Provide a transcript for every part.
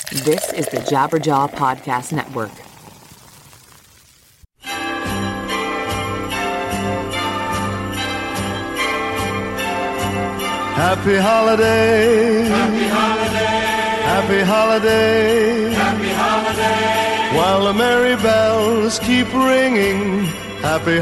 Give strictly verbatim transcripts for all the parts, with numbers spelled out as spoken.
This is the Jabberjaw Podcast Network. Happy holiday. Happy holiday. Happy holiday. Happy holiday. While the merry bells keep ringing. Happy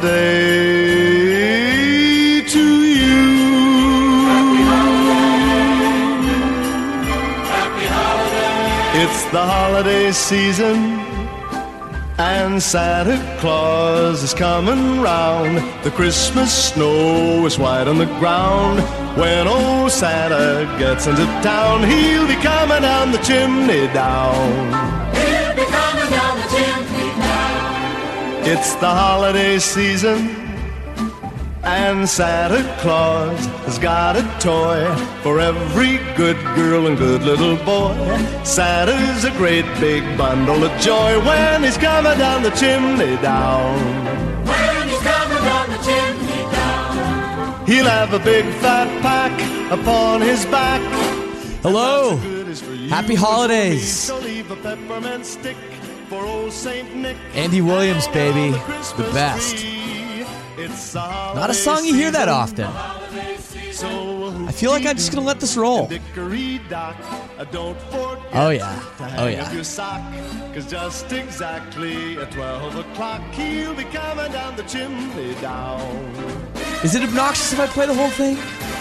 holiday to you. Happy holiday. Happy holiday. It's the holiday season, and Santa Claus is coming round. The Christmas snow is white on the ground. When old Santa gets into town, he'll be coming down the chimney down. He'll be coming down the chimney down. It's the holiday season, and Santa Claus has got a toy for every good girl and good little boy. Santa's a great big bundle of joy when he's coming down the chimney down. When he's coming down the chimney down. He'll have a big fat pack upon his back. Hello. Happy holidays. So leave a peppermint stick for old Saint Nick. Andy Williams, baby. The best. Not a song you hear that often. I feel like I'm just going to let this roll. Oh, yeah. Oh, yeah. Because just exactly at twelve o'clock, he'll be coming down the chimney down. Is it obnoxious if I play the whole thing?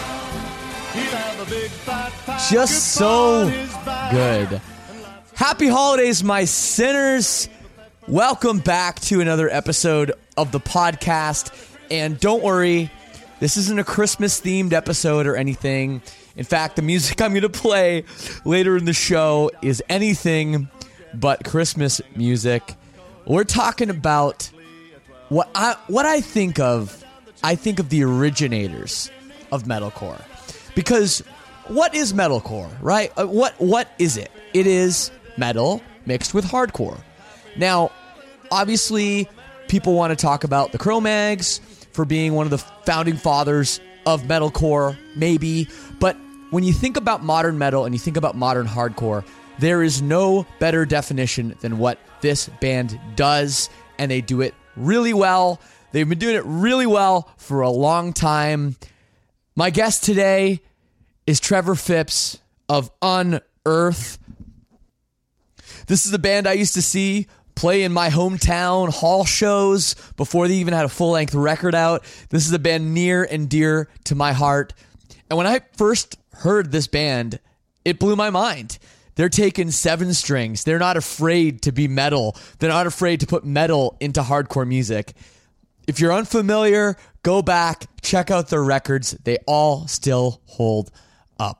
Just so good. Happy holidays, my sinners. Welcome back to another episode of the podcast. And don't worry, this isn't a Christmas-themed episode or anything. In fact, the music I'm going to play later in the show is anything but Christmas music. We're talking about what I what I think of. I think of the originators of metalcore. Because what is metalcore, right? Uh, what what is it? It is metal mixed with hardcore. Now, obviously, people want to talk about the Cro-Mags for being one of the founding fathers of metalcore, maybe. But when you think about modern metal and you think about modern hardcore, there is no better definition than what this band does, and they do it really well. They've been doing it really well for a long time. My guest today is Trevor Phipps of Unearth. This is a band I used to see play in my hometown hall shows before they even had a full-length record out. This is a band near and dear to my heart. And when I first heard this band, it blew my mind. They're taking seven strings. They're not afraid to be metal. They're not afraid to put metal into hardcore music. If you're unfamiliar, go back, check out their records. They all still hold up.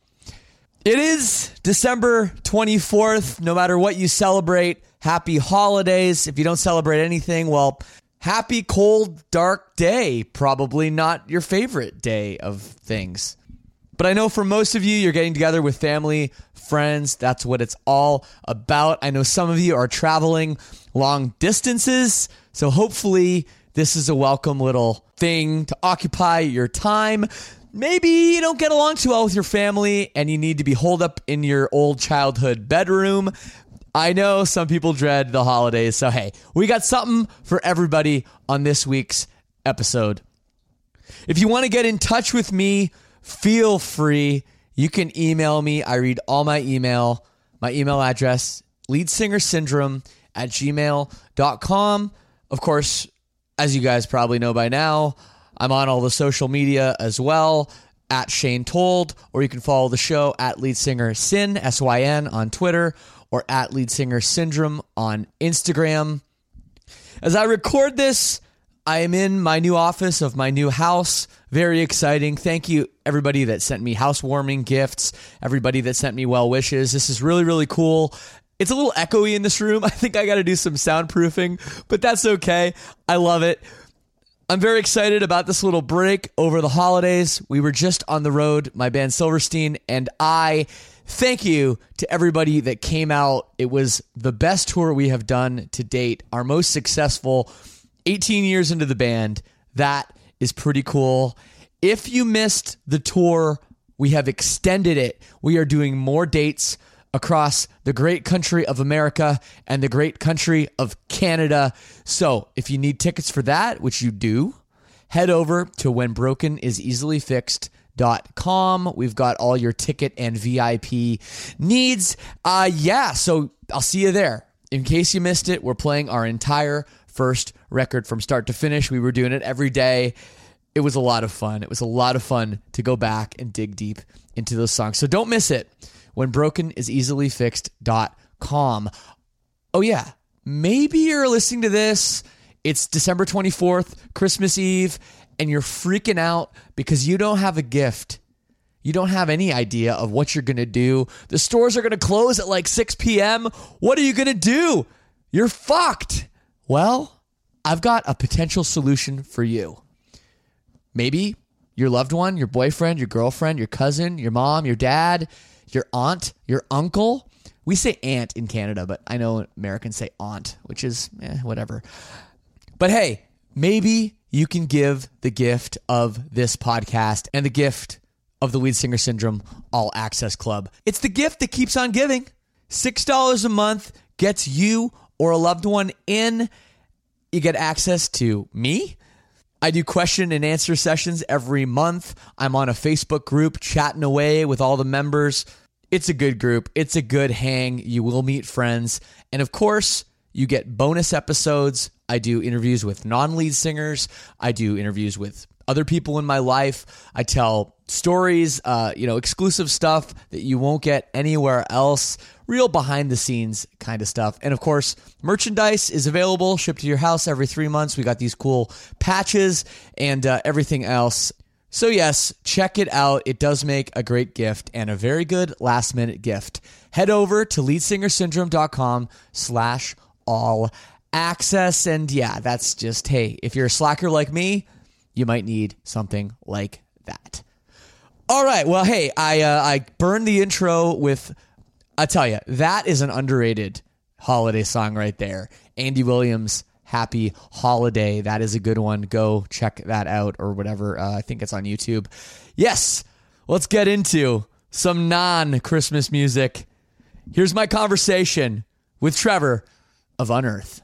It is December twenty-fourth. No matter what you celebrate, happy holidays. If you don't celebrate anything, well, happy cold, dark day. Probably not your favorite day of things. But I know for most of you, you're getting together with family, friends. That's what it's all about. I know some of you are traveling long distances, so hopefully this is a welcome little thing to occupy your time. Maybe you don't get along too well with your family and you need to be holed up in your old childhood bedroom. I know some people dread the holidays, so hey, we got something for everybody on this week's episode. If you want to get in touch with me, feel free. You can email me. I read all my email. My email address, leadsingersyndrome at gmail dot com. Of course, as you guys probably know by now, I'm on all the social media as well, at Shane Told, or you can follow the show at leadsingersyn, S Y N, on Twitter, or at leadsingersyndrome on Instagram. As I record this, I am in my new office of my new house. Very exciting. Thank you, everybody that sent me housewarming gifts, everybody that sent me well wishes. This is really, really cool. It's a little echoey in this room. I think I got to do some soundproofing, but that's okay. I love it. I'm very excited about this little break over the holidays. We were just on the road, my band Silverstein and I. Thank you to everybody that came out. It was the best tour we have done to date, our most successful eighteen years into the band. That is pretty cool. If you missed the tour, we have extended it. We are doing more dates across the great country of America and the great country of Canada. So if you need tickets for that, which you do, head over to when broken is easily fixed dot com. We've got all your ticket and V I P needs. Uh, yeah, so I'll see you there. In case you missed it, we're playing our entire first record from start to finish. We were doing it every day. It was a lot of fun. It was a lot of fun to go back and dig deep into those songs. So don't miss it. when broken is easily fixed dot com. Oh yeah, maybe you're listening to this. It's December twenty-fourth, Christmas Eve, and you're freaking out because you don't have a gift. You don't have any idea of what you're going to do. The stores are going to close at like six p.m. What are you going to do? You're fucked. Well, I've got a potential solution for you. Maybe your loved one, your boyfriend, your girlfriend, your cousin, your mom, your dad, your aunt, your uncle. We say aunt in Canada, but I know Americans say aunt, which is eh, whatever. But hey, maybe you can give the gift of this podcast and the gift of the Lead Singer Syndrome All Access Club. It's the gift that keeps on giving. six dollars a month gets you or a loved one in. You get access to me. I do question and answer sessions every month. I'm on a Facebook group chatting away with all the members. It's a good group. It's a good hang. You will meet friends. And of course, you get bonus episodes. I do interviews with non-lead singers. I do interviews with other people in my life. I tell stories, uh, you know, exclusive stuff that you won't get anywhere else. Real behind the scenes kind of stuff. And of course, merchandise is available, shipped to your house every three months. We got these cool patches and uh, everything else. So yes, check it out. It does make a great gift and a very good last minute gift. Head over to leadsingersyndrome.com slash all access. And yeah, that's just, hey, if you're a slacker like me, you might need something like that. All right. Well, hey, I uh, I burned the intro with, I tell you, that is an underrated holiday song right there. Andy Williams, Happy Holiday. That is a good one. Go check that out or whatever. Uh, I think it's on YouTube. Yes. Let's get into some non-Christmas music. Here's my conversation with Trevor of Unearth.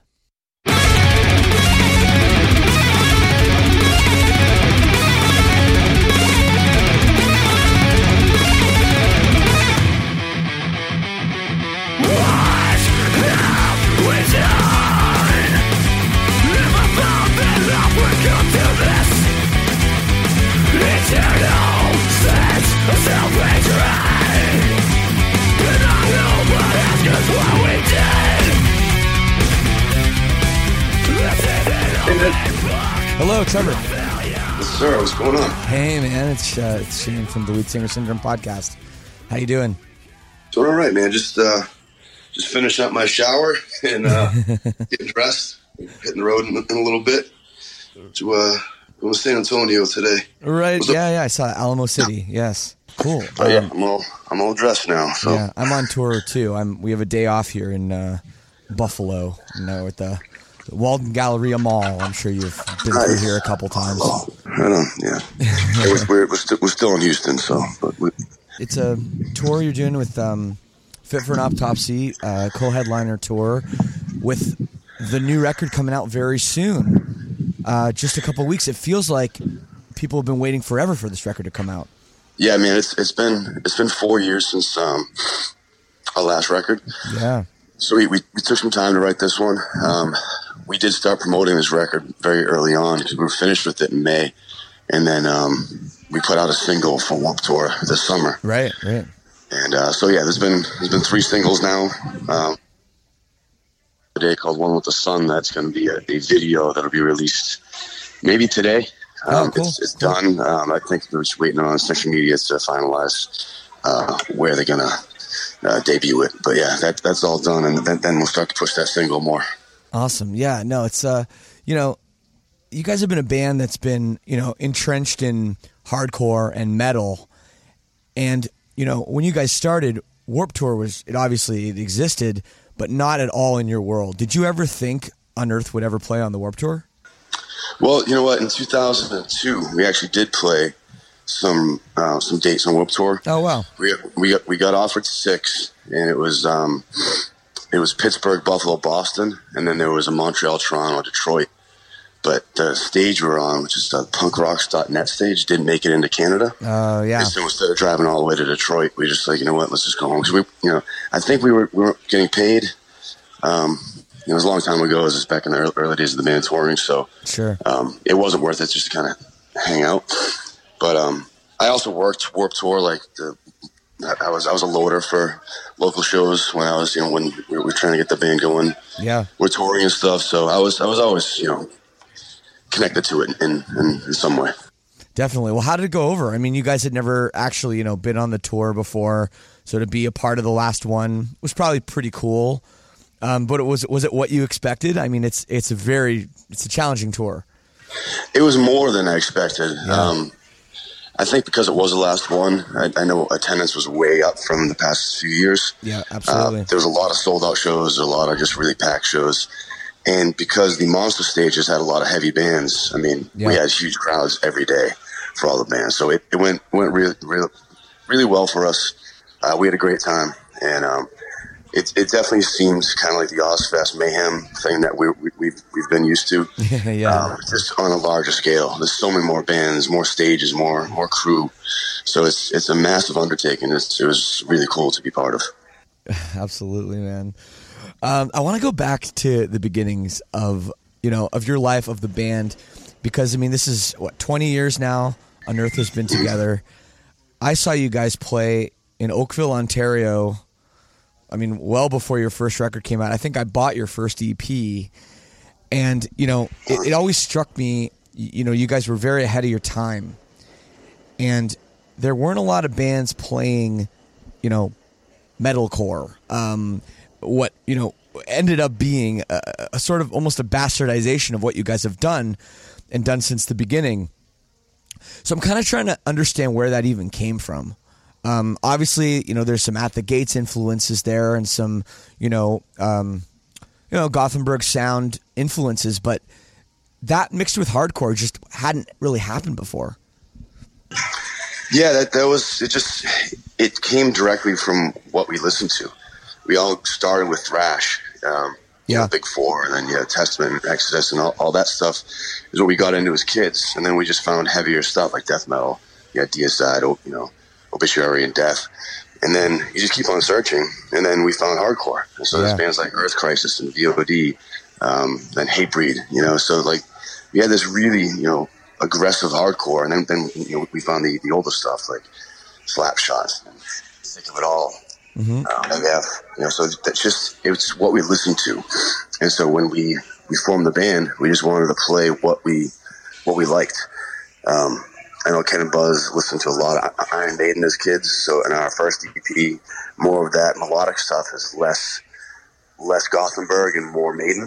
Hello, Trevor. Yes, sir. What's going on? Hey, man. It's uh, it's Shane from the Lead Singer Syndrome podcast. How you doing? Doing all right, man. Just uh, just finishing up my shower and uh, getting dressed, hitting the road in, in a little bit to uh, go to San Antonio today. Right. What's yeah, up? yeah. I saw Alamo City. Yes. Cool. Oh, yeah. Um, I'm all I'm all dressed now. So yeah, I'm on tour too. I'm. We have a day off here in uh, Buffalo. You know, at the Walden Galleria Mall. I'm sure you've been Nice. through here a couple times. Oh, right on. Yeah. it was weird. We're, st- we're still in Houston, so but we, It's a tour you're doing with um, Fit for an Autopsy, uh, co-headliner tour with the new record coming out very soon. Uh, just a couple weeks. It feels like people have been waiting forever for this record to come out. yeah, man. It's it's been it's been four years since um, our last record. Yeah. So we, we, we took some time to write this one. Um, we did start promoting this record very early on because we were finished with it in May. And then um, we put out a single for Warped Tour this summer. Right, right. And uh, so, yeah, there's been there's been three singles now. Um, today called One with the Sun. That's going to be a, a video that'll be released maybe today. Um, Oh, cool. It's, it's Cool. done. Um, I think we're just waiting on social media to finalize uh, where they're going to uh, debut it. But yeah, that that's all done, and then, then we'll start to push that single more. Awesome. Yeah, no, it's, uh, you know, you guys have been a band that's been, you know, entrenched in hardcore and metal. And, you know, when you guys started, Warped Tour was, it obviously it existed, but not at all in your world. Did you ever think Unearth would ever play on the Warped Tour? Well, you know what? In two thousand two, we actually did play some uh, some dates on Warped Tour. Oh, wow. We we got, we got offered six, and it was um, it was Pittsburgh, Buffalo, Boston, and then there was a Montreal, Toronto, Detroit. But the stage we were on, which is the punk rocks dot net stage, didn't make it into Canada. Oh, uh, yeah. And so instead of driving all the way to Detroit, we just like, you know what, let's just go home. Because we, you know, I think we were we were getting paid. Um, it was a long time ago. It was back in the early, early days of the band touring, so sure, um, it wasn't worth it just to kind of hang out. But um, I also worked Warped Tour. Like the, I was I was a loader for local shows when I was, you know, when we were trying to get the band going. Yeah, we're touring and stuff. So I was I was always, you know, connected to it in, in, in some way. Definitely. Well, how did it go over? I mean, you guys had never actually, you know, been on the tour before, so to be a part of the last one was probably pretty cool. Um, but it was was it what you expected? I mean, it's it's a very it's a challenging tour. It was more than I expected. Yeah. Um, I think because it was the last one, I, I know attendance was way up from the past few years. Yeah, absolutely. Uh, there was a lot of sold out shows, a lot of just really packed shows. And because the Monster stages had a lot of heavy bands, I mean, yeah. we had huge crowds every day for all the bands. So it, it went went really, really, really well for us. Uh, we had a great time. And um, it, it definitely seems kind of like the Ozfest Mayhem thing that we, we, we've, we've been used to. yeah. Um, just on a larger scale. There's so many more bands, more stages, more more crew. So it's it's a massive undertaking. It's, it was really cool to be part of. Absolutely, man. Um, I want to go back to the beginnings of, you know, of your life, of the band, because, I mean, this is, what, twenty years now Unearthed has been together. I saw you guys play in Oakville, Ontario, I mean, well before your first record came out. I think I bought your first E P, and, you know, it, it always struck me, you know, you guys were very ahead of your time, and there weren't a lot of bands playing, you know, metalcore, um, what, you know, ended up being a, a sort of almost a bastardization of what you guys have done and done since the beginning. So I'm kind of trying to understand where that even came from. Um, obviously, you know, there's some At the Gates influences there and some, you know, um, you know, Gothenburg sound influences, but that mixed with hardcore just hadn't really happened before. Yeah, that, that was, it just, it came directly from what we listened to. We all started with thrash, um, you yeah. know, Big Four, and then yeah, Testament, Exodus, and all, all that stuff is what we got into as kids. And then we just found heavier stuff like death metal, yeah, Deicide, you know, Obituary and Death. And then you just keep on searching, and then we found hardcore. And so yeah. there's bands like Earth Crisis and V O D, um, then Hatebreed, you know. So like we had this really, you know, aggressive hardcore, and then, then you know, we found the, the older stuff like Slapshot and Think of It All. Mm-hmm. Um, M F, you know, so that's just, it's what we listened to. And so when we, we formed the band, we just wanted to play what we, what we liked. Um, I know Ken and Buzz listened to a lot of Iron Maiden as kids. So in our first E P, more of that melodic stuff is less, less Gothenburg and more Maiden.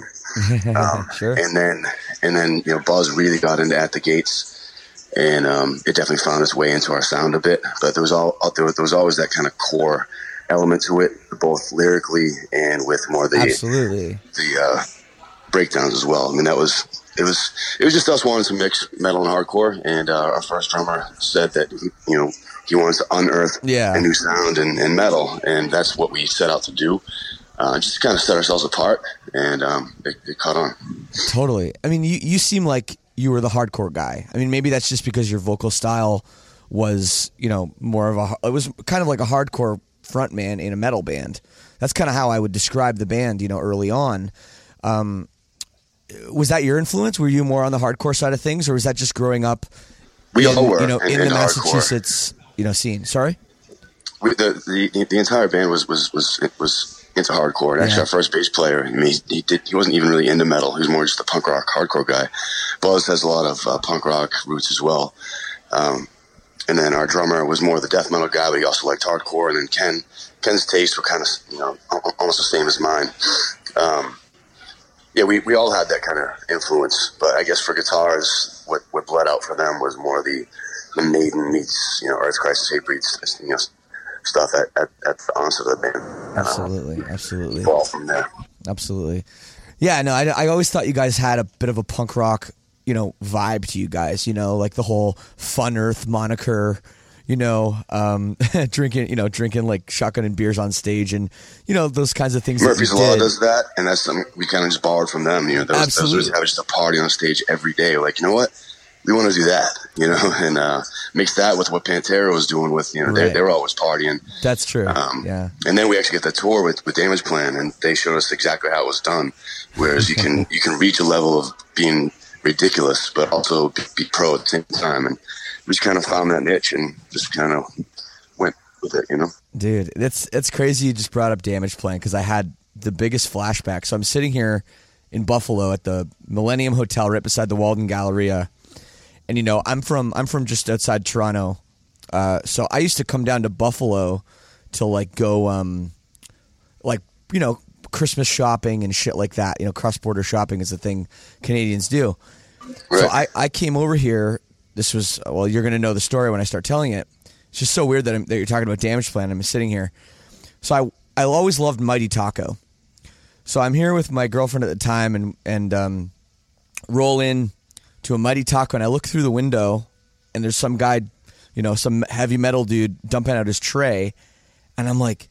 Um, sure. And then, and then, you know, Buzz really got into At the Gates, and, um, it definitely found its way into our sound a bit, but there was all, there was, there was always that kind of core element to it, both lyrically and with more the absolutely the uh, breakdowns as well. I mean, that was it was it was just us wanting to mix metal and hardcore, and uh, our first drummer said that he, you know, he wanted to unearth yeah. a new sound in, in metal, and that's what we set out to do. Uh, just to kind of set ourselves apart, and um, it, it caught on. Totally. I mean, you you seem like you were the hardcore guy. I mean, maybe that's just because your vocal style was, you know, more of a. It was kind of like a hardcore frontman in a metal band. That's kind of how I would describe the band, you know, early on. Um, was that your influence? Were you more on the hardcore side of things, or was that just growing up we in, all were, you know, in, in in the hardcore. Massachusetts, you know, scene? Sorry? We, the, the the entire band was was was it was into hardcore. And actually, Yeah. our first bass player, I mean, he, he did he wasn't even really into metal. He was more just a punk rock hardcore guy. Buzz has a lot of uh, punk rock roots as well. Um, and then our drummer was more the death metal guy, but he also liked hardcore. And then Ken Ken's tastes were kind of, you know, almost the same as mine. Um, yeah, we, we all had that kind of influence, but I guess for guitars, what, what bled out for them was more the, the Maiden meets, you know, Earth Crisis, Hatebreed, you know, stuff at, at, at the onset of the band. Absolutely, um, absolutely. Fall from there. Absolutely. Yeah, no, I, I always thought you guys had a bit of a punk rock, you know, vibe to you guys, you know, like the whole Fun Earth moniker, you know, um, drinking, you know, drinking like shotgun and beers on stage, and you know those kinds of things. Murphy's that Law did. does that, and that's something we kind of just borrowed from them. You know, those, those was having just a party on stage every day. Like, you know what, we want to do that. You know, and uh, mix that with what Pantera was doing with, you know, Right. they they were always partying. That's true. Um, yeah. And then we actually get the tour with, with Damage Plan, and they showed us exactly how it was done. Whereas you can you can reach a level of being ridiculous, but also be, be pro at the same time. And we just kind of found that niche and just kind of went with it, you know. Dude, it's it's crazy you just brought up Damage Plan, because I had the biggest flashback. So I'm sitting here in Buffalo at the Millennium Hotel right beside the Walden Galleria. And you know, I'm from I'm from just outside Toronto. Uh, so I used to come down to Buffalo to like go um like, you know, Christmas shopping and shit like that. You know, cross-border shopping is the thing Canadians do. Right. So I, I came over here. This was, well, you're going to know the story when I start telling it. It's just so weird that, I'm, that you're talking about Damage Plan. I'm sitting here. So I I always loved Mighty Taco. So I'm here with my girlfriend at the time, and, and um, roll in to a Mighty Taco, and I look through the window, and there's some guy, you know, some heavy metal dude dumping out his tray, and I'm like,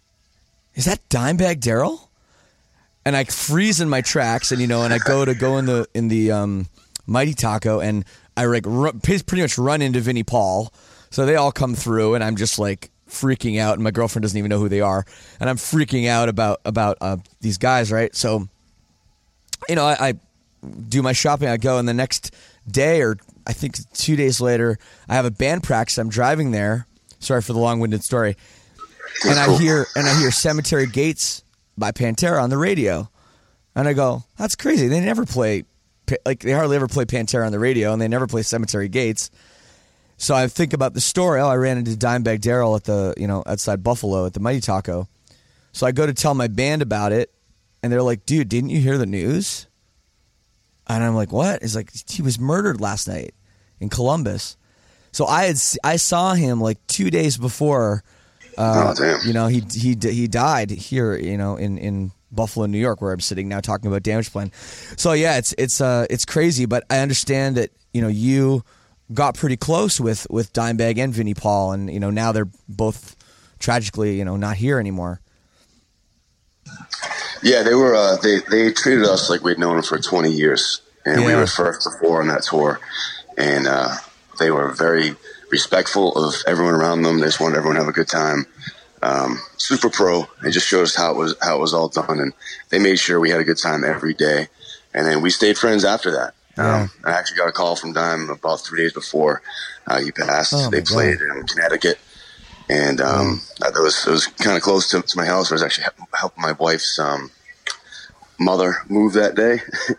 is that Dimebag Darrell? And I freeze in my tracks, and you know, and I go to go in the in the um, Mighty Taco, and I like run, pretty much run into Vinnie Paul. So they all come through, and I'm just like freaking out, and my girlfriend doesn't even know who they are, and I'm freaking out about about uh, these guys, right? So, you know, I, I do my shopping, I go, and the next day, or I think two days later, I have a band practice. I'm driving there. Sorry for the long-winded story. And I hear and I hear Cemetery Gates by Pantera on the radio, and I go, "That's crazy. They never play, like they hardly ever play Pantera on the radio, and they never play Cemetery Gates." So I think about the story. Oh, I ran into Dimebag Darrell at the, you know, outside Buffalo at the Mighty Taco. So I go to tell my band about it, and they're like, "Dude, didn't you hear the news?" And I'm like, "What?" It's like, he was murdered last night in Columbus. So I had I saw him like two days before. Uh, oh, damn. You know, he he he died here, you know, in, in Buffalo, New York, where I'm sitting now talking about Damage Plan. So yeah, it's it's uh it's crazy, but I understand that, you know, you got pretty close with, with Dimebag and Vinnie Paul, and you know, now they're both tragically, you know, not here anymore. Yeah, they were. Uh, they they treated us like we'd known them for twenty years, and Yeah. we were first before on that tour, and uh, they were very respectful of everyone around them. They just wanted everyone to have a good time. Um, super pro. They just showed us how it was how it was all done, and they made sure we had a good time every day. And then we stayed friends after that. Yeah. Um, I actually got a call from Dime about three days before uh, he passed. Oh, they my played God. in Connecticut, and um, Oh. that was it was kind of close to, to my house. I was actually help, helping my wife's um, mother move that day,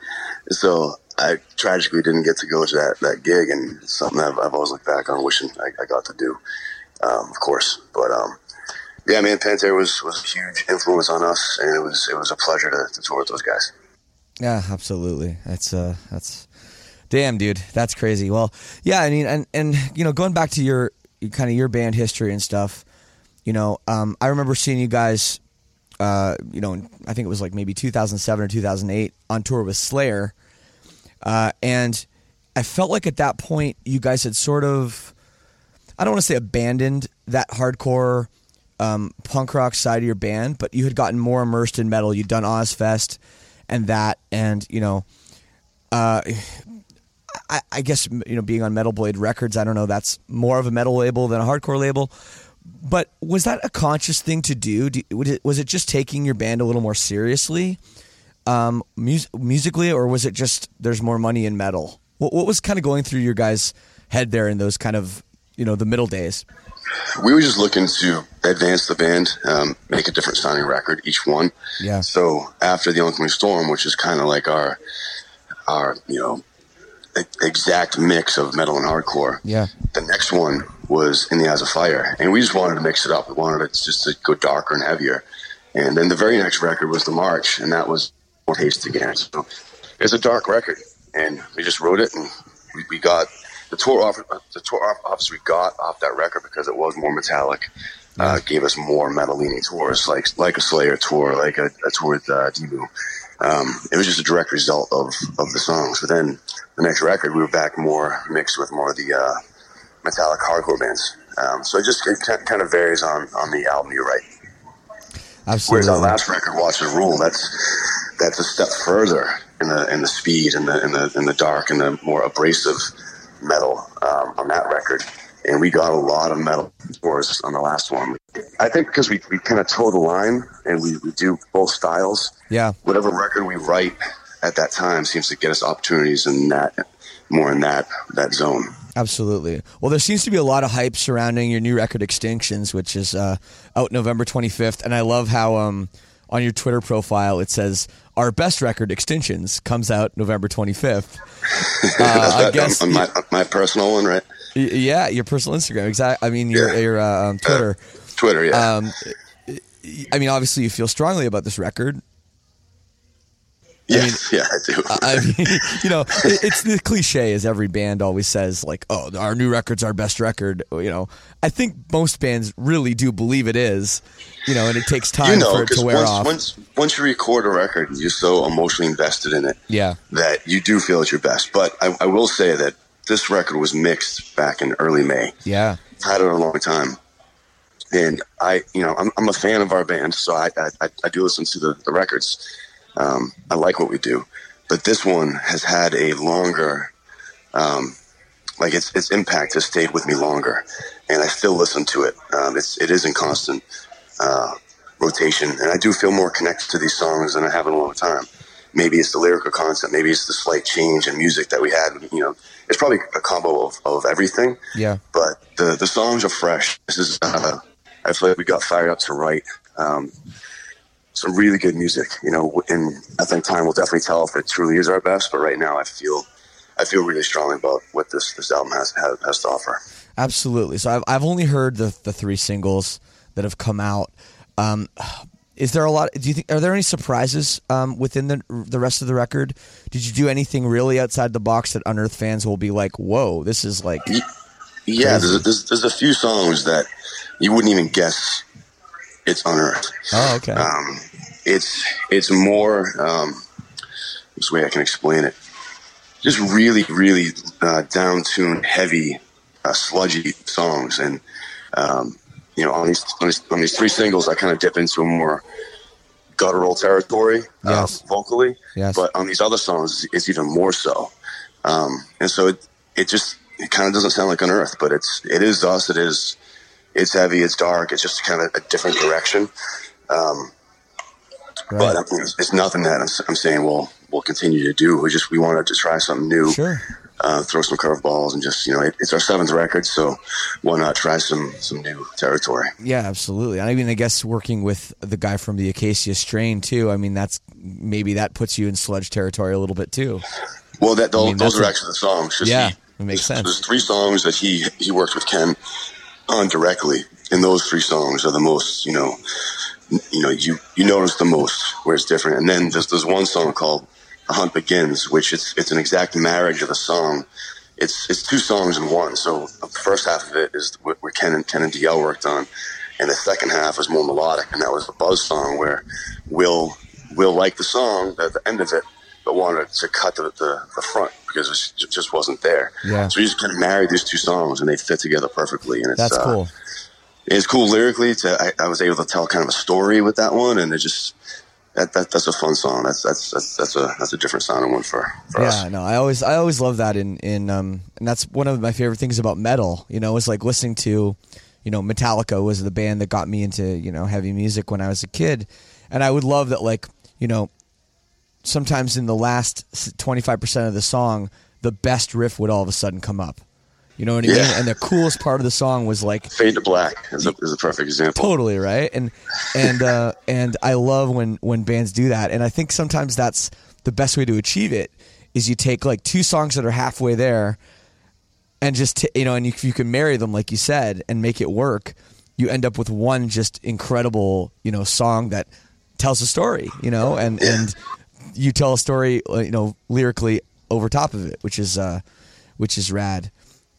so I tragically didn't get to go to that, that gig, and it's something I've, I've always looked back on wishing I, I got to do, um, of course. But um, yeah, man, Pantera was, was a huge influence on us, and it was it was a pleasure to, to tour with those guys. Yeah, absolutely. That's uh, that's damn, dude. That's crazy. Well, yeah, I mean, and and you know, going back to your kind of your band history and stuff, you know, um, I remember seeing you guys, uh, you know, in, I think it was like maybe two thousand seven or two thousand eight on tour with Slayer, uh, and I felt like at that point you guys had sort of, I don't want to say abandoned that hardcore um, punk rock side of your band, but you had gotten more immersed in metal. You'd done Ozfest and that, and you know, uh, I, I guess, you know, being on Metal Blade Records, I don't know, that's more of a metal label than a hardcore label. But was that a conscious thing to do? do was, it, was it just taking your band a little more seriously, um, mus- musically, or was it just there's more money in metal? What, what was kind of going through your guys' head there in those kind of, you know, the middle days? We were just looking to advance the band, um, make a different sounding record, each one. Yeah. So after the Oncoming Storm, which is kind of like our, our, you know, exact mix of metal and hardcore. Yeah. The next one was In the Eyes of Fire, and we just wanted to mix it up. We wanted it just to go darker and heavier. And then the very next record was The March, and that was More Taste Again. So it's a dark record, and we just wrote it, and we, we got the tour off. The tour offers we got off that record because it was more metallic. Uh, gave us more metal-leaning tours, like like a Slayer tour, like a, a tour with uh, Debu. Um, it was just a direct result of, of the songs. But then the next record, we were back more mixed with more of the uh, metallic hardcore bands. Um, so it just it kind of varies on, on the album you write. Absolutely. Whereas our last record, Watch the Rule, that's that's a step further in the in the speed and the in the in the dark and the more abrasive metal um, on that record. And we got a lot of metal scores on the last one. I think because we, we kind of toe the line and we, we do both styles. Yeah. Whatever record we write at that time seems to get us opportunities in that, more in that that zone. Absolutely. Well, there seems to be a lot of hype surrounding your new record, Extinctions, which is uh, out November twenty-fifth. And I love how um, on your Twitter profile it says, our best record, Extinctions, comes out November twenty-fifth. Uh, I guess on my, my personal one, right? Yeah, your personal Instagram. Exactly. I mean, your, yeah. your uh, um, Twitter. Uh, Twitter, yeah. Um, I mean, obviously, you feel strongly about this record. Yeah, I mean, yeah, I do. I mean, you know, it, it's the cliche, as every band always says, like, "Oh, our new record's our best record." You know, I think most bands really do believe it is. You know, and it takes time you know, for it to wear once, off. Once, once you record a record, you're so emotionally invested in it, yeah, that you do feel it's your best. But I, I will say that this record was mixed back in early May. Yeah, I've had it a long time. And I, you know, I'm, I'm a fan of our band, so I, I, I do listen to the, the records. Um, I like what we do, but this one has had a longer, um, like its its impact has stayed with me longer, and I still listen to it. Um, it's it is in constant uh, rotation, and I do feel more connected to these songs than I have in a long time. Maybe it's the lyrical concept, maybe it's the slight change in music that we had. You know, it's probably a combo of, of everything. Yeah, but the the songs are fresh. This is. Uh, I feel like we got fired up to write um, some really good music, you know, and I think time will definitely tell if it truly is our best. But right now, I feel, I feel really strongly about what this, this album has, has has to offer. Absolutely. So I've I've only heard the the three singles that have come out. Um, is there a lot? Do you think are there any surprises um, within the the rest of the record? Did you do anything really outside the box that Unearthed fans will be like, "Whoa, this is like"? Yeah, there's a, there's, there's a few songs that you wouldn't even guess it's Unearthed. Oh, okay. Um, it's it's more, um, this way I can explain it, just really, really uh, down-tuned, heavy, uh, sludgy songs. And, um, you know, on these, on these on these three singles, I kind of dip into a more guttural territory yes. uh, vocally. Yes. But on these other songs, it's even more so. Um, and so it, it just... It kind of doesn't sound like Unearthed, but it's it is us. It is it's heavy. It's dark. It's just kind of a different direction. Um, right. But I mean, it's, it's nothing that I'm, I'm saying we'll we'll continue to do. We just we wanted to try something new. Sure. Uh, throw some curveballs and just you know it, it's our seventh record, so why not try some some new territory? Yeah, absolutely. I mean, I guess working with the guy from the Acacia Strain too. I mean, that's maybe that puts you in sludge territory a little bit too. Well, that those, I mean, those are a, actually the songs. Just yeah. He, It makes there's, sense. There's three songs that he he worked with Ken on directly, and those three songs are the most, you know, you know, you you notice the most where it's different. And then there's there's one song called "The Hunt Begins," which it's it's an exact marriage of the song. It's it's two songs in one. So the first half of it is where Ken and Ken and D L worked on, and the second half was more melodic, and that was the Buzz song where Will Will liked the song at the end of it, but wanted to cut the, the, the front because it just wasn't there. Yeah. So we just kind of married these two songs, and they fit together perfectly. And it's, that's cool. Uh, it's cool lyrically. To, I, I was able to tell kind of a story with that one, and it just that, that that's a fun song. That's that's that's that's a that's a different sounding one for, for yeah, us. Yeah, no, I always I always love that in in um, and that's one of my favorite things about metal. You know, it's like listening to, you know, Metallica was the band that got me into you know heavy music when I was a kid, and I would love that like you know. Sometimes in the last twenty-five percent of the song, the best riff would all of a sudden come up. You know what I mean? Yeah. And the coolest part of the song was like Fade to Black is a, is a perfect example. Totally, right? And and uh, and I love when, when bands do that. And I think sometimes that's the best way to achieve it is you take like two songs that are halfway there and just, t- you know, and if you can marry them, like you said, and make it work, you end up with one just incredible, you know, song that tells a story, you know, and, yeah. and you tell a story, you know, lyrically over top of it, which is, uh, which is rad.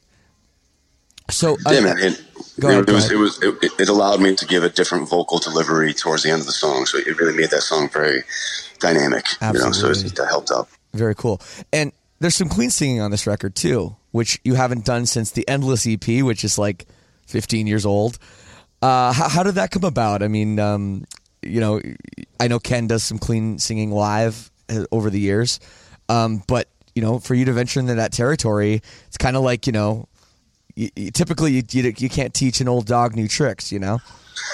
So, yeah, uh, man, it, go it, ahead, it was go it was it, it allowed me to give a different vocal delivery towards the end of the song, so it really made that song very dynamic. Absolutely. You know, so it, that helped out. Very cool. And there's some clean singing on this record too, which you haven't done since the Endless E P, which is like fifteen years old. Uh, how, how did that come about? I mean, um, you know, I know Ken does some clean singing live over the years, um, but you know, for you to venture into that territory, it's kind of like, you know, you, you, typically you, you you can't teach an old dog new tricks, you know.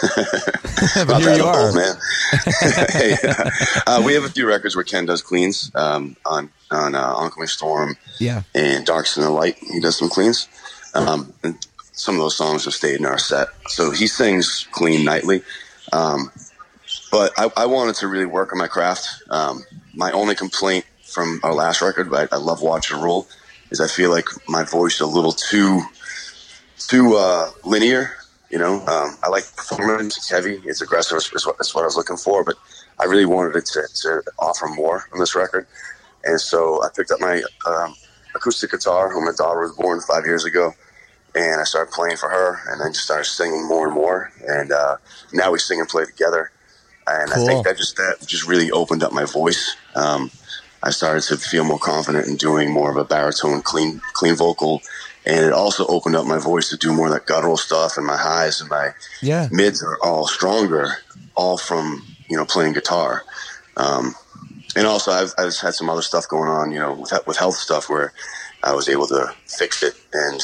But here you are, old, man. Hey, uh, we have a few records where Ken does cleans um, on on uh, Oncoming Storm, yeah, and Darks in the Light. He does some cleans. Um, and some of those songs have stayed in our set, so he sings clean nightly. Um, but I, I wanted to really work on my craft. Um, my only complaint from our last record, but I, I love Watch It Roll, is I feel like my voice is a little too too uh, linear. You know, um, I like performance. It's heavy. It's aggressive. It's what, it's what I was looking for. But I really wanted it to, to offer more on this record. And so I picked up my um, acoustic guitar when my daughter was born five years ago. And I started playing for her. And then just started singing more and more. And uh, now we sing and play together. And cool. I think that just that just really opened up my voice. Um, I started to feel more confident in doing more of a baritone, clean, clean vocal. And it also opened up my voice to do more of that guttural stuff, and my highs and my yeah. mids are all stronger, all from, you know, playing guitar. Um, and also I've, I've had some other stuff going on, you know, with, with health stuff where I was able to fix it, and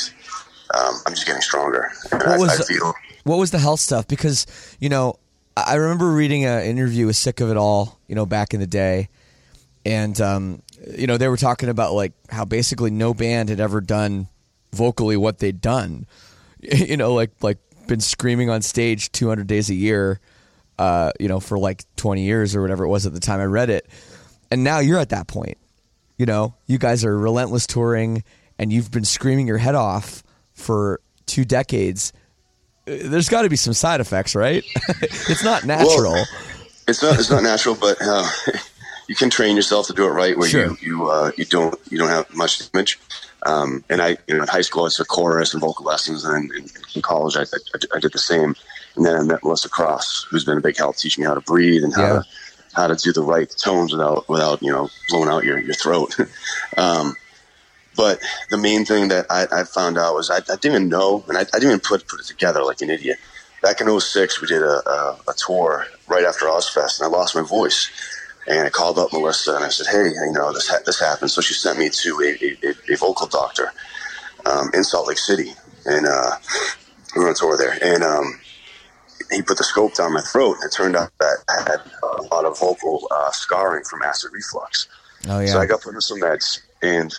um, I'm just getting stronger. And what, I, was, I feel, what was the health stuff? Because, you know, I remember reading an interview with Sick of It All, you know, back in the day. And, um, you know, they were talking about like how basically no band had ever done vocally what they'd done, you know, like like been screaming on stage two hundred days a year, uh, you know, for like twenty years or whatever it was at the time I read it. And now you're at that point, you know, you guys are relentless touring and you've been screaming your head off for two decades. There's got to be some side effects, right? It's not natural. Well, it's not it's not natural, but uh, you can train yourself to do it right where sure. you you uh, you don't you don't have much damage. Um, and I, you know, in high school, I took chorus and vocal lessons, and in, in college, I, I, I did the same. And then I met Melissa Cross, who's been a big help teaching me how to breathe and how yeah. to how to do the right tones without without you know blowing out your your throat. um, but the main thing that I, I found out was I, I didn't even know, and I, I didn't even put put it together like an idiot. Back in oh six, we did a, a, a tour right after Ozfest, and I lost my voice. And I called up Melissa and I said, hey, you know, this ha- this happened. So she sent me to a, a, a vocal doctor um, in Salt Lake City. And uh, we went on tour there. And um, he put the scope down my throat. And it turned out that I had a lot of vocal uh, scarring from acid reflux. Oh, yeah. So I got put on some meds. And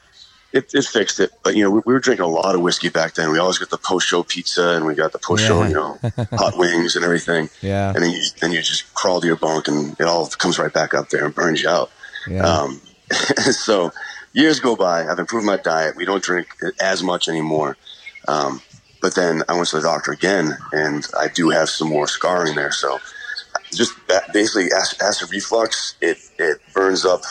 it, it fixed it. But, you know, we, we were drinking a lot of whiskey back then. We always got the post-show pizza and we got the post-show, yeah. you know, hot wings and everything. Yeah. And then you, then you just crawl to your bunk and it all comes right back up there and burns you out. Yeah. Um, so years go by. I've improved my diet. We don't drink as much anymore. Um, but then I went to the doctor again and I do have some more scarring there. So just basically acid, acid reflux, it, it burns up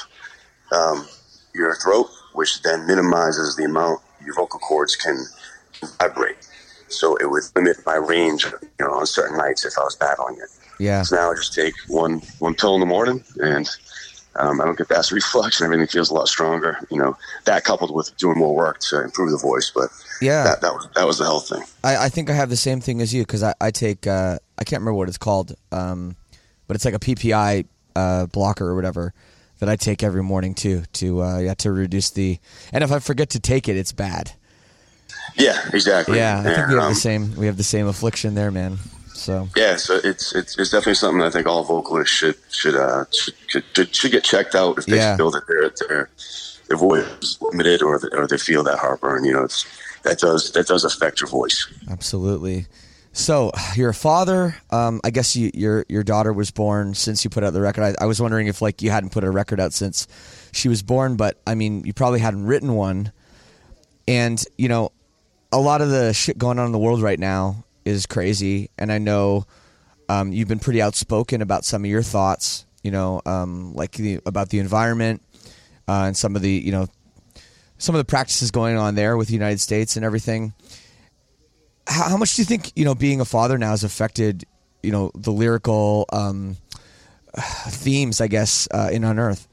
um, your throat, which then minimizes the amount your vocal cords can vibrate. So it would limit my range, you know, on certain nights if I was battling it. Yeah. So now I just take one one pill in the morning, and um, I don't get the acid reflux, and everything feels a lot stronger. You know, that coupled with doing more work to improve the voice, but yeah, that that was that was the health thing. I, I think I have the same thing as you because I, I take uh, I can't remember what it's called, um, but it's like a P P I uh, blocker or whatever that I take every morning too to uh, yeah to reduce the, and if I forget to take it, it's bad. Yeah, exactly. Yeah, I think and, we have um, the same we have the same affliction there, man. So yeah, so it's it's it's definitely something that I think all vocalists should should uh should should, should get checked out if they yeah. feel that their their their voice is limited or or they feel that heartburn. You know, it's that does that does affect your voice. Absolutely. So you're a father. Um, I guess you, your your daughter was born since you put out the record. I, I was wondering if like you hadn't put a record out since she was born, but I mean you probably hadn't written one. And you know, a lot of the shit going on in the world right now is crazy, and I know um, you've been pretty outspoken about some of your thoughts. You know, um, like the, about the environment uh, and some of the you know some of the practices going on there with the United States and everything. How, how much do you think, you know, being a father now has affected, you know, the lyrical um, themes, I guess, uh, in Unearth?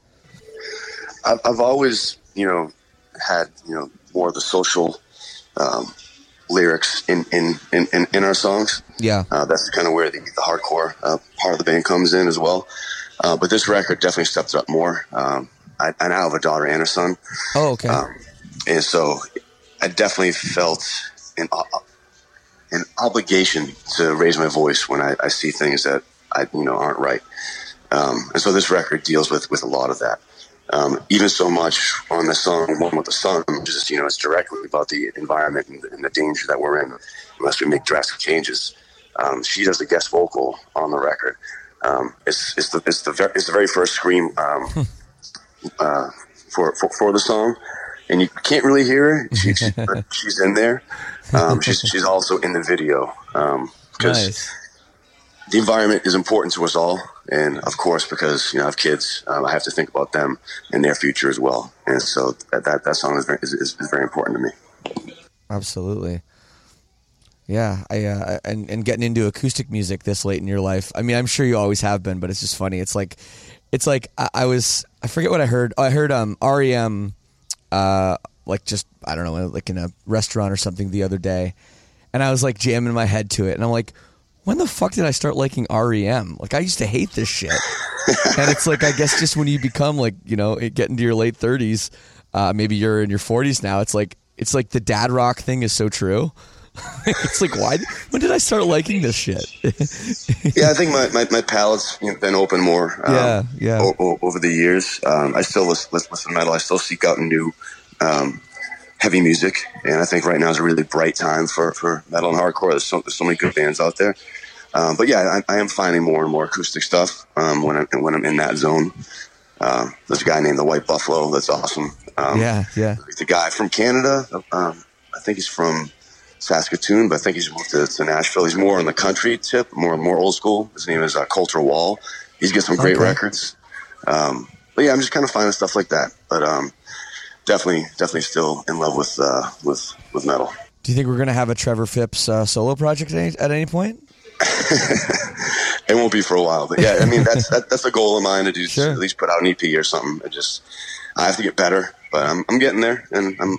I've, I've always, you know, had, you know, more of the social um, lyrics in in, in, in, in our songs. Yeah. Uh, that's kind of where the, the hardcore uh, part of the band comes in as well. Uh, but this record definitely stepped up more. Um, I, I now have a daughter and a son. Oh, okay. Um, and so I definitely felt an, uh, an obligation to raise my voice when I, I see things that I, you know, aren't right. Um, and so this record deals with, with a lot of that. Um, even so much on the song One with the Sun, which is, you know, it's directly about the environment and the, and the danger that we're in unless we make drastic changes. Um, she does a guest vocal on the record. Um, it's, it's the, it's the, ver- it's the very first scream, um, uh, for, for, for the song. And you can't really hear her. She, she, she's in there. Um, she's, she's also in the video. Um, cause Nice. The environment is important to us all. And of course, because, you know, I have kids, um, I have to think about them and their future as well. And so that, that, that song is very, is, is very important to me. Absolutely. Yeah. I, uh, and, and getting into acoustic music this late in your life. I mean, I'm sure you always have been, but it's just funny. It's like, it's like I, I was, I forget what I heard. Oh, I heard, um, R E M, uh, like just, I don't know, like in a restaurant or something the other day. And I was like jamming my head to it. And I'm like, when the fuck did I start liking R E M? Like, I used to hate this shit. And it's like, I guess just when you become like, you know, get into your late thirties, uh, maybe you're in your forties now. It's like, it's like the dad rock thing is so true. It's like, why, when did I start liking this shit? Yeah, I think my, my, my palate's you know, been open more um, yeah, yeah. O- o- over the years. Um, I still listen, listen to metal. I still seek out new um, heavy music. And I think right now is a really bright time for, for metal and hardcore. There's so, there's so many good bands out there. Um, but yeah, I, I am finding more and more acoustic stuff um, when, I'm, when I'm in that zone. Uh, there's a guy named the White Buffalo that's awesome. Um, Yeah, yeah. The guy from Canada, um, I think he's from Saskatoon, but I think he's moved to, to Nashville. He's more on the country tip, more more old school. His name is uh, Coulter Wall. He's got some great Okay. records. Um, but yeah, I'm just kind of finding stuff like that. But um, definitely, definitely still in love with uh, with with metal. Do you think we're going to have a Trevor Phipps uh, solo project at any, at any point? It won't be for a while, but yeah, I mean that's that, that's a goal of mine to do. Sure. At least put out an E P or something. I just I have to get better, but I'm I'm getting there, and I'm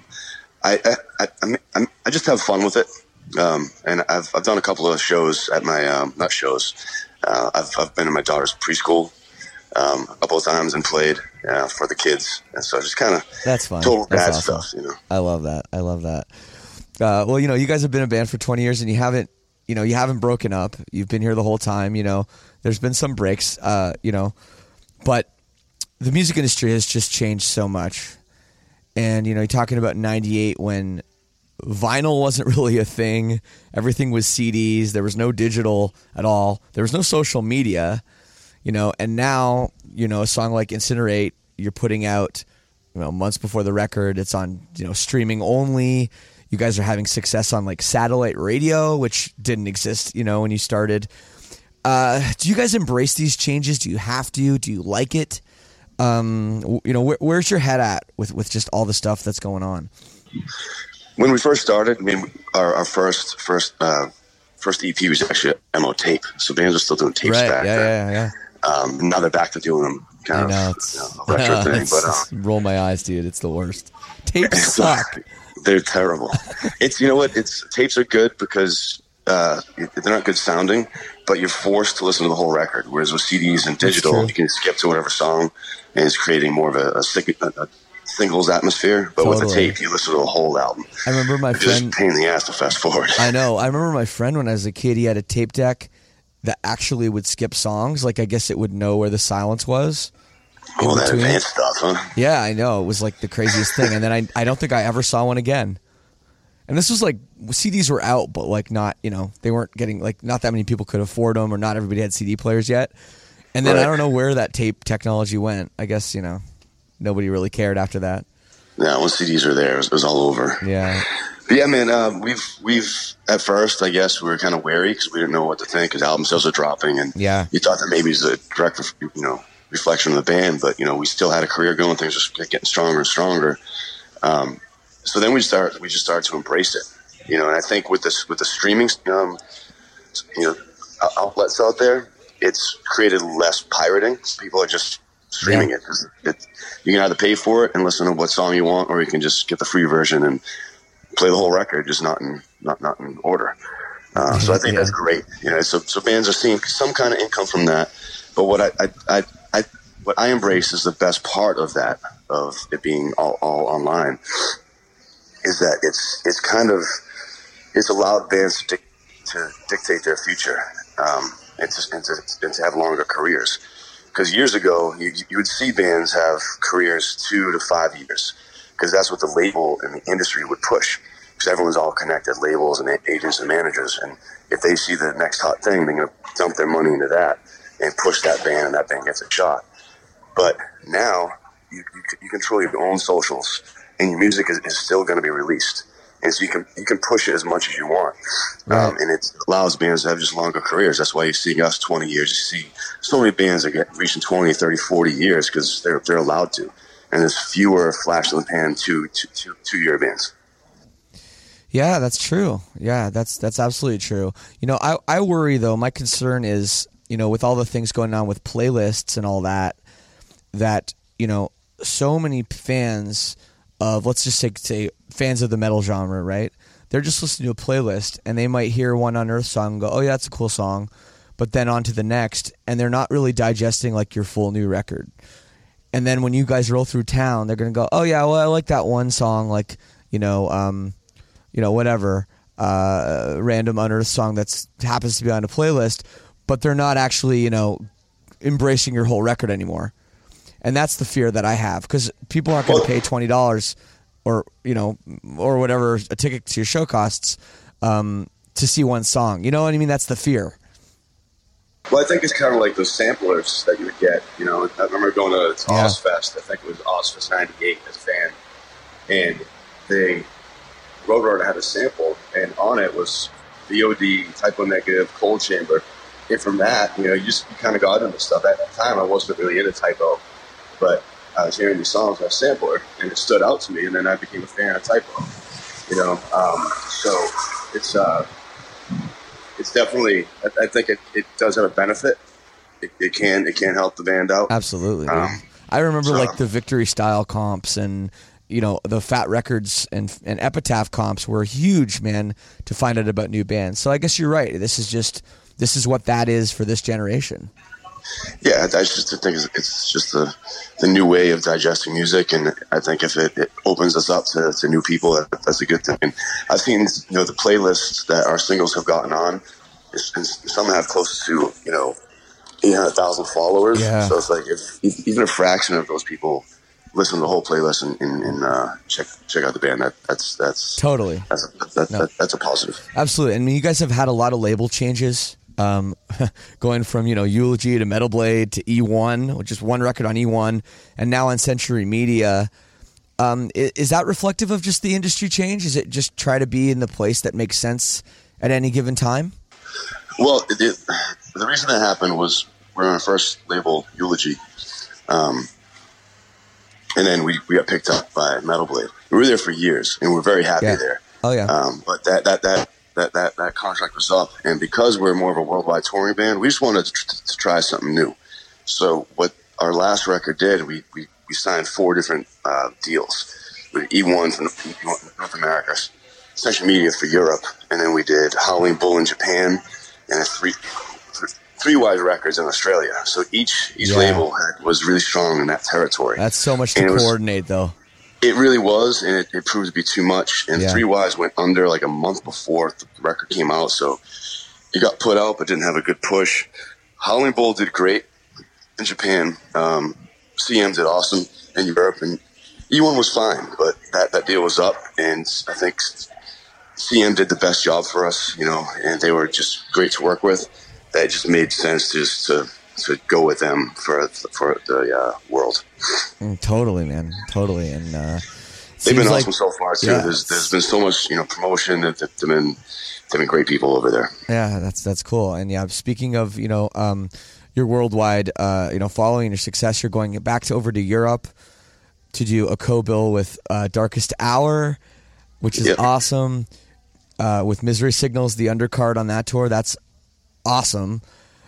I I I, I'm, I just have fun with it. Um, and I've I've done a couple of shows at my um, not shows. Uh, I've I've been in my daughter's preschool um, a couple of times and played uh, for the kids, and so just kind of That's fun. total That's dad awesome. stuff, you know. I love that. I love that. Uh, well, you know, you guys have been a band for twenty years, and you haven't, you know, you haven't broken up. You've been here the whole time. You know, there's been some breaks, uh, you know, but the music industry has just changed so much. And you know, you're talking about ninety-eight when vinyl wasn't really a thing. Everything was C Ds. There was no digital at all. There was no social media. You know, and now, you know, a song like Incinerate, you're putting out, you know, months before the record. It's on, you know, streaming only. You guys are having success on like satellite radio, which didn't exist, you know, when you started. Uh, do you guys embrace these changes? Do you have to? Do you like it? Um, w- you know, wh- where's your head at with, with just all the stuff that's going on? When we first started, I mean, our, our first first uh, first E P was actually a demo tape, so bands are still doing tapes Right? back Yeah, then. yeah, yeah. Um, now they're back to doing them kind I of know it's, you know, a retro thing, it's but uh, just roll my eyes, dude. It's the worst. Tapes suck. they're terrible. It's you know what? It's tapes are good because uh, they're not good sounding, but you're forced to listen to the whole record. Whereas with C Ds and digital, true. you can skip to whatever song, and it's creating more of a, a, sig- a, a singles atmosphere. But with a Totally. tape, you listen to the whole album. I remember my It's just friend. a pain in the ass to fast forward. I know. I remember my friend when I was a kid. He had a tape deck that actually would skip songs. Like I guess it would know where the silence was. in All that between. advanced stuff, huh? Yeah, I know. It was like the craziest thing. And then I I don't think I ever saw one again. And this was like C Ds were out, but like not, you know, they weren't getting like not that many people could afford them, or not everybody had C D players yet. And then Right. I don't know where that tape technology went. I guess, you know, nobody really cared after that. Yeah, once C Ds are there, it was, it was all over. Yeah. But yeah, man, uh, we've we've at first, I guess, we were kind of wary because we didn't know what to think because album sales are dropping, and Yeah. you thought that maybe it's a direct, you know, reflection of the band, but you know, we still had a career going, things were getting stronger and stronger. Um, so then we start, we just started to embrace it, you know. And I think with this, with the streaming, um, you know, outlets out there, it's created less pirating. People are just streaming Yeah. it. it. You can either pay for it and listen to what song you want, or you can just get the free version and play the whole record, just not in not not in order. Uh, so I think yeah. that's great. You know, so so bands are seeing some kind of income from that. But what I, I, I, I what I embrace is the best part of that, of it being all, all online, is that it's it's kind of it's allowed bands to, dic- to dictate their future, um, and, to, and, to, and to have longer careers. Because years ago, you, you would see bands have careers two to five years, because that's what the label and the industry would push. Because everyone's all connected, labels and agents and managers, and if they see the next hot thing, they're going to dump their money into that and push that band, and that band gets a shot. But now, you, you, you control your own socials, and your music is, is still going to be released. And so you can you can push it as much as you want. Right. Um, and it allows bands to have just longer careers. That's why you see us twenty years. You see so many bands that get reaching twenty, thirty, forty years because they're, they're allowed to. And there's fewer flash in the pan two, two, two, two-year bands. Yeah, that's true. Yeah, that's that's absolutely true. You know, I, I worry, though, my concern is, you know, with all the things going on with playlists and all that, that, you know, so many fans of, let's just say, say fans of the metal genre, right? They're just listening to a playlist, and they might hear one Unearthed song and go, oh, yeah, that's a cool song, but then on to the next, and they're not really digesting, like, your full new record. And then when you guys roll through town, they're going to go, oh, yeah, well, I like that one song, like, you know, um, you know, whatever, uh, random Unearthed song that happens to be on a playlist, but they're not actually, you know, embracing your whole record anymore. And that's the fear that I have, because people aren't going to pay twenty dollars or, you know, or whatever a ticket to your show costs um, to see one song. You know what I mean? That's the fear. Well, I think it's kind of like those samplers that you would get. You know, I remember going to yeah. Ozfest. I think it was Ozfest ninety-eight as a fan. And they, Roadrunner had a sample, and on it was V O D, Type O Negative, Cold Chamber. And from that, you know, you just kind of got into stuff. At the time, I wasn't really into Type O. But I was hearing these songs by a sampler, and it stood out to me, and then I became a fan of Type O. You know, um, so it's uh, it's definitely. I, I think it, it does have a benefit. It, it can it can help the band out. Absolutely. Um, I remember so. like the Victory style comps and, you know, the Fat Records and and Epitaph comps were huge, man, to find out about new bands. So I guess you're right. This is just this is what that is for this generation. Yeah, I just think it's just the the new way of digesting music, and I think if it, it opens us up to, to new people, that, that's a good thing. And I've seen, you know, the playlists that our singles have gotten on, some have close to, you know, eight hundred thousand followers. Yeah. So it's like if even a fraction of those people listen to the whole playlist and, and, and uh, check check out the band, that that's that's totally that's a, that, no. that, that's a positive. Absolutely. I mean, you guys have had a lot of label changes. Um, going from, you know, Eulogy to Metal Blade to E one, which is one record on E one, and now on Century Media. Um, is, is that reflective of just the industry change? Is it just try to be in the place that makes sense at any given time? Well, it, it, the reason that happened was we're on our first label, Eulogy, um, and then we, we got picked up by Metal Blade. We were there for years, and we're very happy yeah. there. Oh yeah. Um, but that that that. That, that that contract was up, and because we're more of a worldwide touring band, we just wanted to, tr- to try something new. So what our last record did, we we, we signed four different uh, deals. We did E one for North America, Century Media for Europe, and then we did Howling Bull in Japan, and three three wide records in Australia. So each each yeah. label had, was really strong in that territory. That's so much to and coordinate, was, though. It really was, and it, it proved to be too much. And yeah. Three Wise went under like a month before the record came out, so it got put out but didn't have a good push. Howling Bull did great in Japan. Um, C M did awesome in Europe, and E one was fine, but that, that deal was up, and I think C M did the best job for us, you know, and they were just great to work with. That just made sense to just to, to go with them for for the uh, world. Mm, totally, man, totally, and uh, they've been like, awesome so far too. Yeah. There's there's been so much, you know, promotion. That they've been they've been great people over there. Yeah, that's that's cool. And yeah, speaking of, you know, um, your worldwide, uh, you know, following your success, you're going back to over to Europe to do a co-bill with uh, Darkest Hour, which is yep. awesome. Uh, with Misery Signals, the undercard on that tour, that's awesome.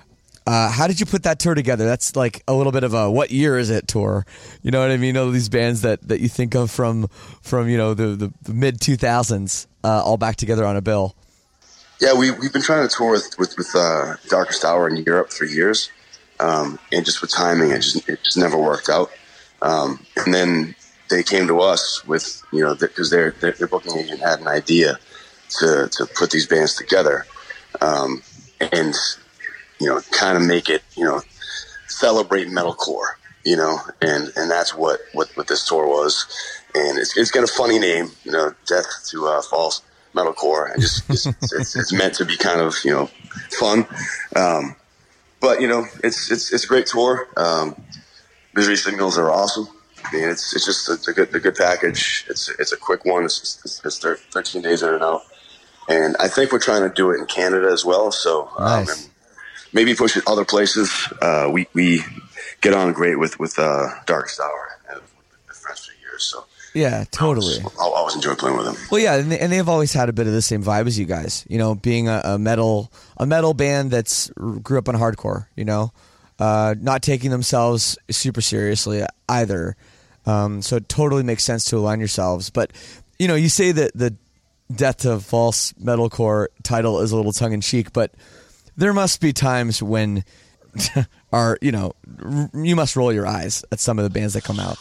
Uh, how did you put that tour together? That's like a little bit of a what year is it tour. You know what I mean? All these bands that, that you think of from from you know the, the, the mid two thousands uh, all back together on a bill. Yeah, we we've been trying to tour with with, with uh, Darkest Hour in Europe for years, um, and just with timing, it just it just never worked out. Um, and then they came to us with you know because their, their their booking agent had an idea to to put these bands together, um, and. you know, kind of make it, you know, celebrate metalcore, you know, and, and that's what, what, what this tour was. And it's, it's got a funny name, you know, Death to uh, False Metalcore. And just, just it's, it's meant to be kind of, you know, fun. Um, but, you know, it's, it's, it's a great tour. Um, Misery Signals are awesome. I mean, it's, it's just a, a good, a good package. It's, it's a quick one. It's, it's, it's thirteen days in and out. And I think we're trying to do it in Canada as well. So, um, nice. Maybe push it other places. Uh, we we get on great with with uh, Darkest Hour and we've been friends for years. So yeah, totally. I always, always enjoy playing with them. Well, yeah, and, they, and they've always had a bit of the same vibe as you guys. You know, being a, a metal a metal band that's grew up on hardcore. You know, uh, not taking themselves super seriously either. Um, so it totally makes sense to align yourselves. But you know, you say that the Death to False Metalcore title is a little tongue in cheek, but there must be times when are you know you must roll your eyes at some of the bands that come out.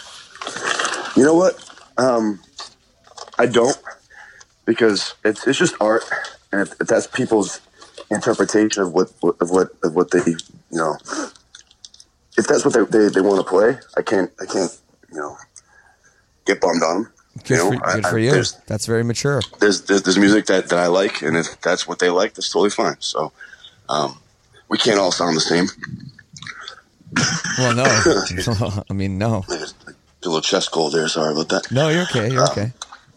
You know what? Um, I don't, because it's it's just art, and if, if that's people's interpretation of what of what of what they you know, if that's what they they, they want to play, I can't I can't you know get bummed on them. Good you know, for, good I, for I, you. That's very mature. There's, there's there's music that, that I like, and if that's what they like, that's totally fine. So, um, we can't all sound the same. Well, no. I mean, no. A little chest cold there. Sorry about that. No, you're okay. You're um, okay.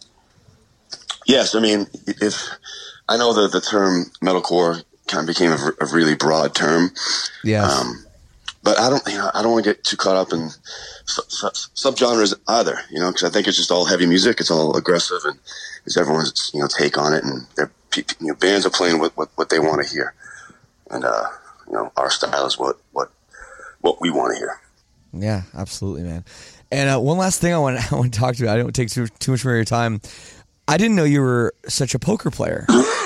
Yes, I mean, if I know that the term metalcore kind of became a, a really broad term. Yes. Um, but I don't, you know, I don't want to get too caught up in su- su- subgenres either, you know, because I think it's just all heavy music. It's all aggressive, and it's everyone's, you know, take on it, and their you know, bands are playing what, what, what they want to hear, and uh, you know, our style is what what what we want to hear. Yeah, absolutely, man. And uh, one last thing I want I want to talk to you. I don't want to take too too much more of your time. I didn't know you were such a poker player.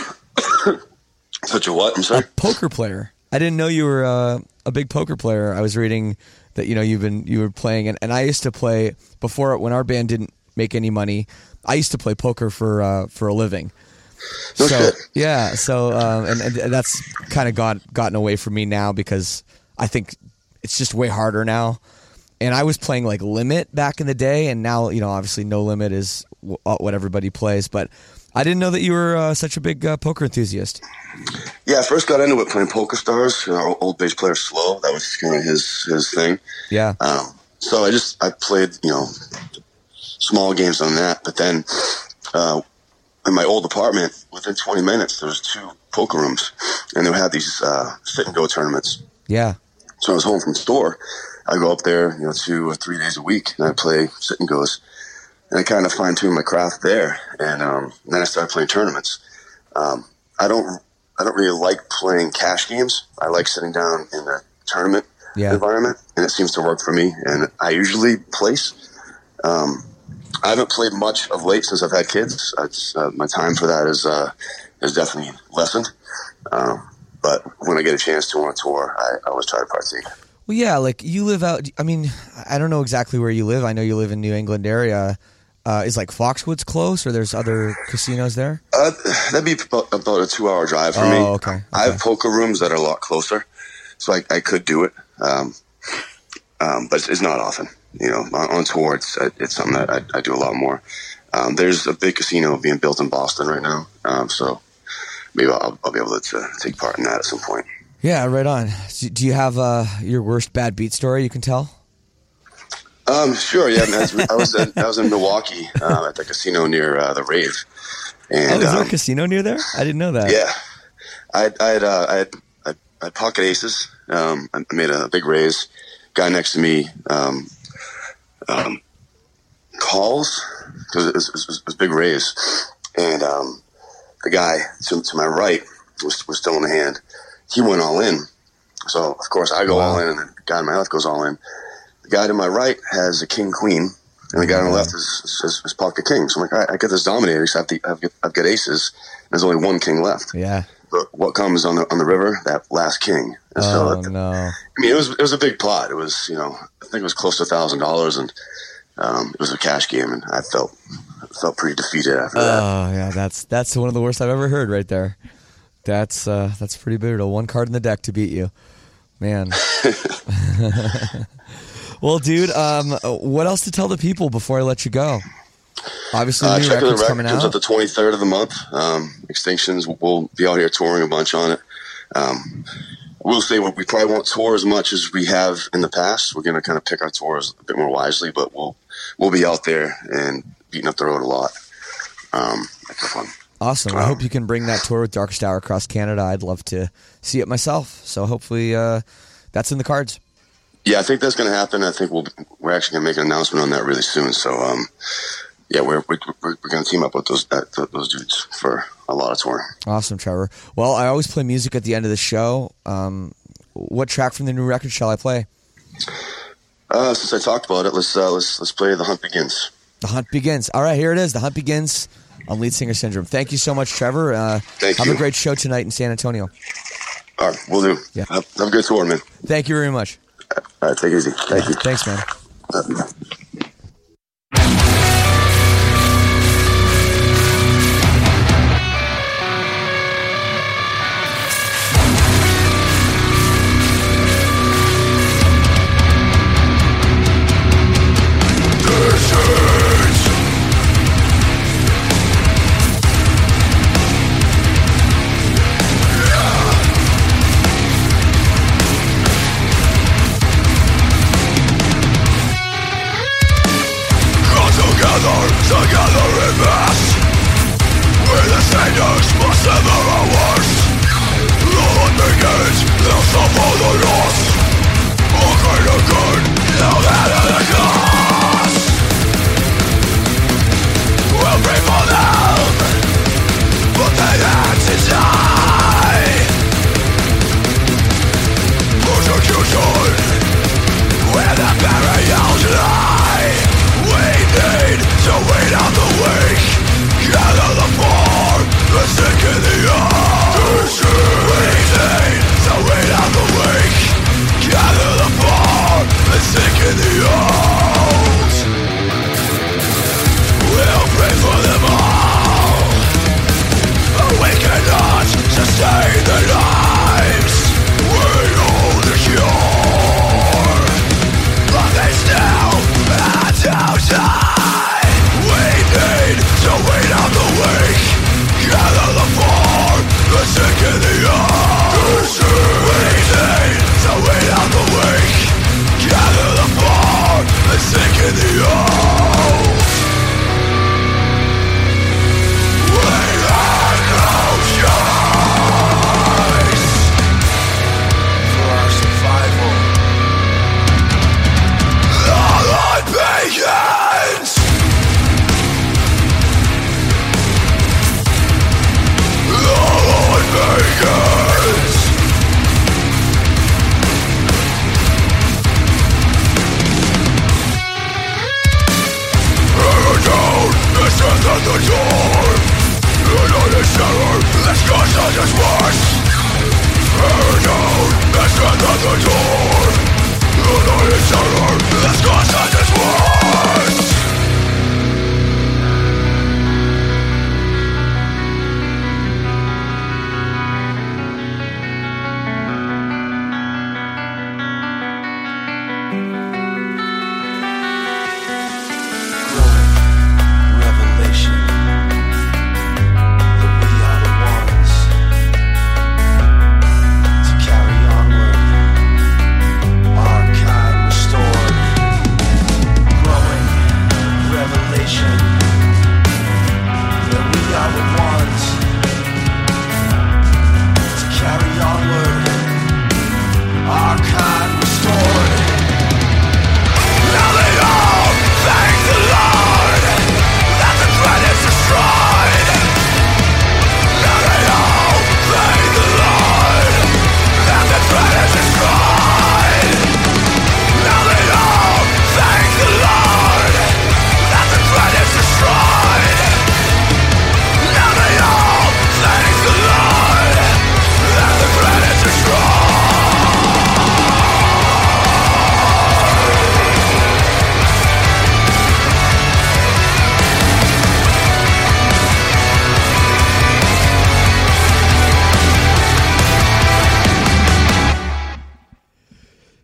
Such a what? I'm sorry. A poker player. I didn't know you were uh, a big poker player. I was reading that you know you've been you were playing, and, and I used to play before when our band didn't make any money. I used to play poker for uh, for a living. No so shit. yeah, so um, and, and that's kind of got gotten away from me now because I think it's just way harder now. And I was playing like Limit back in the day, and now you know obviously No Limit is w- what everybody plays, but. I didn't know that you were uh, such a big uh, poker enthusiast. Yeah, I first got into it playing Poker Stars. You know, our old bass player Slow, that was kind of his his thing. Yeah. Um, so I just I played you know small games on that, but then uh, in my old apartment, within twenty minutes, there was two poker rooms, and they would have these uh, sit and go tournaments. Yeah. So I was home from store. I go up there, you know, two or three days a week, and I play sit and goes. And I kind of fine-tuned my craft there, and, um, and then I started playing tournaments. Um, I don't, I don't really like playing cash games. I like sitting down in a tournament yeah. environment, and it seems to work for me. And I usually place. Um, I haven't played much of late since I've had kids. It's, uh, my time for that is uh, is definitely lessened. Um, but when I get a chance to on a tour, I, I always try to partake. Well, yeah, like you live out. I mean, I don't know exactly where you live. I know you live in New England area. Uh, is like Foxwoods close, or there's other casinos there? Uh, that'd be about, about a two-hour drive for oh, me. Okay, okay. I have poker rooms that are a lot closer, so I, I could do it, um, um, but it's, it's not often. You know, on, on tour, it's, it's something that I, I do a lot more. Um, there's a big casino being built in Boston right now, um, so maybe I'll, I'll be able to, to take part in that at some point. Yeah, right on. Do you have uh, your worst bad beat story you can tell? Um, sure, yeah. I was, I was, in, I was in Milwaukee uh, at the casino near uh, the Rave. And, oh, is there um, a casino near there? I didn't know that. Yeah, I, I had, uh, I had, I, I had pocket aces. Um, I made a big raise. Guy next to me, um, um, calls because it was, it, was, it was a big raise, and um, the guy to, to my right was, was still in the hand. He went all in, So, of course, I go Wow. all in, and the guy on my left goes all in. The guy to my right has a king-queen, and the guy on the left is, is, is pocket king. So I'm like, all right, I get this dominated because I've, the, I've, got, I've got aces. There's only one king left. Yeah. But what comes on the on the river? That last king. And Oh, so, no. I mean, it was it was a big pot. It was, you know, I think it was close to a thousand dollars, and um, it was a cash game, and I felt felt pretty defeated after that. Oh, yeah, that's that's one of the worst I've ever heard right there. That's uh, that's pretty brutal. One card in the deck to beat you. Man. Well, dude, um, what else to tell the people before I let you go? Obviously, the Uh, new check the record's record coming comes out. out the twenty-third of the month. Um, Extinctions, we'll be out here touring a bunch on it. Um, we'll say we probably won't tour as much as we have in the past. We're going to kind of pick our tours a bit more wisely, but we'll we'll be out there and beating up the road a lot. Um, that's fun. Awesome. I Um, hope you can bring that tour with Darkest Hour across Canada. I'd love to see it myself. So hopefully uh, that's in the cards. Yeah, I think that's going to happen. I think we'll we're actually going to make an announcement on that really soon. So, um, yeah, we're we're, we're going to team up with those that, those dudes for a lot of touring. Awesome, Trevor. Well, I always play music at the end of the show. Um, what track from the new record shall I play? Uh, since I talked about it, let's uh, let's let's play The Hunt Begins. The Hunt Begins. All right, here it is. The Hunt Begins on Lead Singer Syndrome. Thank you so much, Trevor. Uh, Thank have you. a great show tonight in San Antonio. All right, we'll do. Yeah. Have, have a good tour, man. Thank you very much. All right, take it easy. Thank you. Thanks, man. Uh,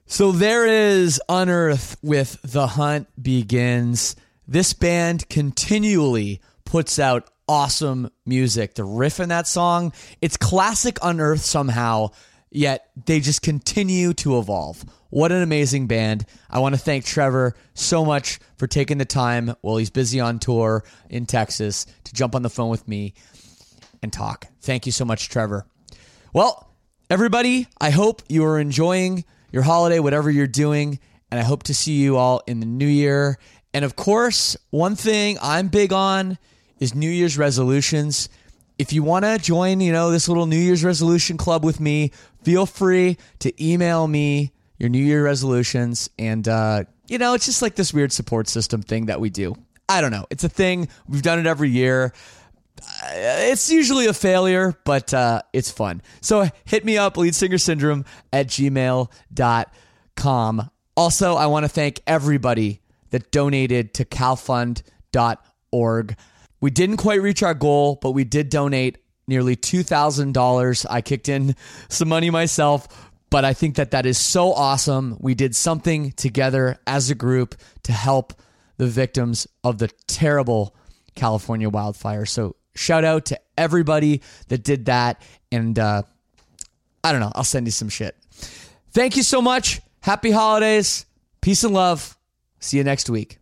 So there is Unearth with The Hunt Begins. This band continually puts out awesome music. The riff in that song, it's classic Unearth somehow, yet they just continue to evolve. What an amazing band. I want to thank Trevor so much for taking the time while he's busy on tour in Texas to jump on the phone with me and talk. Thank you so much, Trevor. Well, everybody, I hope you are enjoying your holiday, whatever you're doing, and I hope to see you all in the new year. And of course, one thing I'm big on is New Year's resolutions. If you want to join, you know, this little New Year's resolution club with me, feel free to email me your New Year resolutions. And, uh, you know, it's just like this weird support system thing that we do. I don't know. It's a thing. We've done it every year. It's usually a failure, but uh, it's fun. So hit me up, lead singer syndrome at gmail dot com. Also, I want to thank everybody that donated to calfund dot org. We didn't quite reach our goal, but we did donate nearly two thousand dollars. I kicked in some money myself, but I think that that is so awesome. We did something together as a group to help the victims of the terrible California wildfire. So shout out to everybody that did that. And uh, I don't know, I'll send you some shit. Thank you so much. Happy holidays. Peace and love. See you next week.